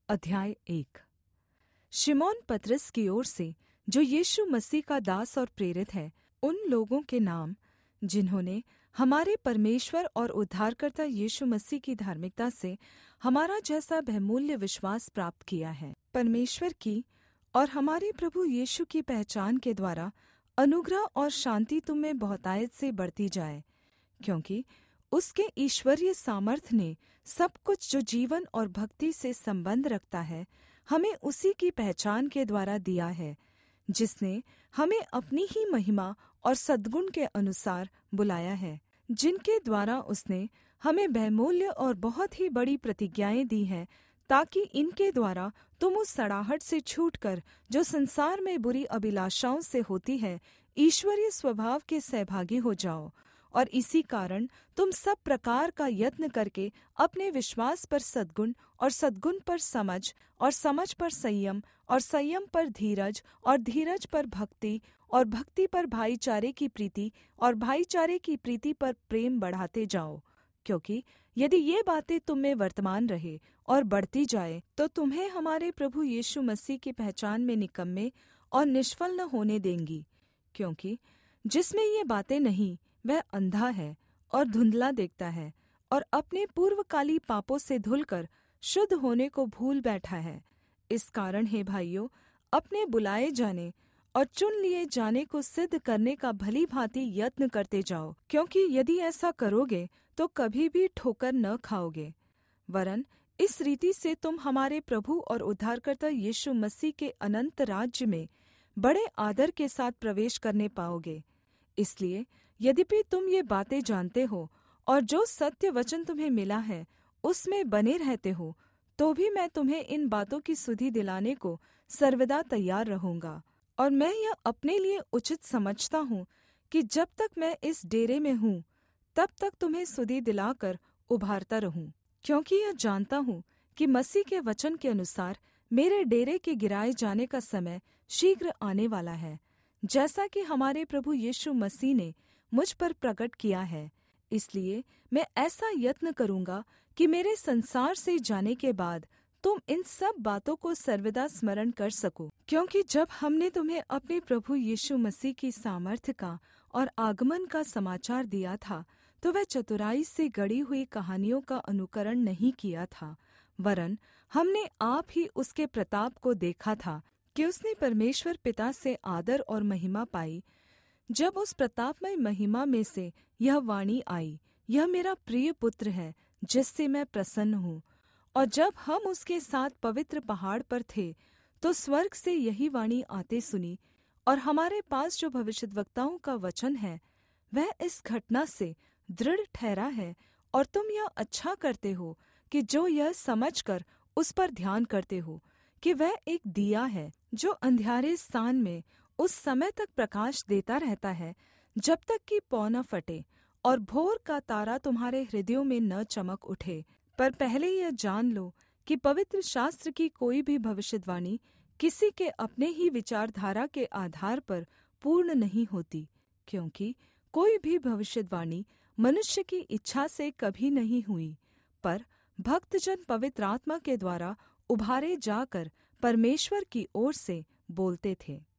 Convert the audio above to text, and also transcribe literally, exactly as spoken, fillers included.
अध्याय एक। शिमोन पतरस की ओर से, जो यीशु मसीह का दास और प्रेरित है, उन लोगों के नाम जिन्होंने हमारे परमेश्वर और उद्धारकर्ता यीशु मसीह की धार्मिकता से हमारा जैसा बहुमूल्य विश्वास प्राप्त किया है। परमेश्वर की और हमारे प्रभु यीशु की पहचान के द्वारा अनुग्रह और शान्ति तुम में बहुतायत से बढ़ती जाए, क्योंकि उसके ईश्वरीय सामर्थ्य ने सब कुछ जो जीवन और भक्ति से संबंध रखता है हमें उसी की पहचान के द्वारा दिया है, जिसने हमें अपनी ही महिमा और सद्गुण के अनुसार बुलाया है, जिनके द्वारा उसने हमें बहुमूल्य और बहुत ही बड़ी प्रतिज्ञाएं दी हैं, ताकि इनके द्वारा तुम उस सड़ाहट से छूटकर जो संसार में बुरी अभिलाषाओं से होती है, ईश्वरीय स्वभाव के सहभागी हो जाओ। और इसी कारण तुम सब प्रकार का यत्न करके अपने विश्वास पर सद्गुण और सद्गुण पर समझ और समझ पर संयम और संयम पर धीरज और धीरज पर भक्ति और भक्ति पर भाईचारे की प्रीति और भाईचारे की प्रीति पर प्रेम बढ़ाते जाओ। क्योंकि यदि ये बातें तुम में वर्तमान रहे और बढ़ती जाए, तो तुम्हें हमारे प्रभु यीशु मसीह की पहचान में निकम्मे और निष्फल न होने देंगी। क्योंकि जिसमें ये बातें नहीं, वह अंधा है और धुंधला देखता है और अपने पूर्वकाली पापों से धुलकर शुद्ध होने को भूल बैठा है। इस कारण हे भाइयों, अपने बुलाए जाने और चुन लिए जाने को सिद्ध करने का भली भांति यत्न करते जाओ, क्योंकि यदि ऐसा करोगे तो कभी भी ठोकर न खाओगे। वरन इस रीति से तुम हमारे प्रभु और उद्धारकर्ता यीशु मसीह के अनंत राज्य में बड़े आदर के साथ प्रवेश करने पाओगे। इसलिए यद्यपि तुम ये बातें जानते हो और जो सत्य वचन तुम्हें मिला है उसमें बने रहते हो, तो भी मैं तुम्हें इन बातों की सुधि दिलाने को सर्वदा तैयार रहूँगा। और मैं यह अपने लिए उचित समझता हूँ कि जब तक मैं इस डेरे में हूँ, तब तक तुम्हें सुधि दिलाकर उभारता रहूँ, क्योंकि यह जानता हूँ कि मसीह के वचन के अनुसार मेरे डेरे के गिराए जाने का समय शीघ्र आने वाला है, जैसा कि हमारे प्रभु यीशु मसीह ने मुझ पर प्रकट किया है। इसलिए मैं ऐसा यत्न करूँगा कि मेरे संसार से जाने के बाद तुम इन सब बातों को सर्वदा स्मरण कर सको। क्योंकि जब हमने तुम्हें अपने प्रभु यीशु मसीह की सामर्थ्य का और आगमन का समाचार दिया था, तो वह चतुराई से गढ़ी हुई कहानियों का अनुकरण नहीं किया था, वरन हमने आप ही उसके प्रताप को देखा था कि उसने परमेश्वर पिता से आदर और महिमा पाई, जब उस प्रतापमय महिमा में से यह वाणी आई, यह मेरा प्रिय पुत्र है जिससे मैं प्रसन्न हूँ। और जब हम उसके साथ पवित्र पहाड़ पर थे, तो स्वर्ग से यही वाणी आते सुनी, और हमारे पास जो भविष्यद्वक्ताओं का वचन है वह इस घटना से दृढ़ ठहरा है। और तुम यह अच्छा करते हो कि जो यह समझकर उस पर ध्यान करते हो कि वह एक दिया है जो अंधियारे स्थान में उस समय तक प्रकाश देता रहता है, जब तक कि पौ न फटे और भोर का तारा तुम्हारे हृदयों में न चमक उठे। पर पहले यह जान लो कि पवित्र शास्त्र की कोई भी भविष्यद्वाणी किसी के अपने ही विचारधारा के आधार पर पूर्ण नहीं होती, क्योंकि कोई भी भविष्यद्वाणी मनुष्य की इच्छा से कभी नहीं हुई, पर भक्तजन पवित्र आत्मा के द्वारा उभारे जाकर परमेश्वर की ओर से बोलते थे।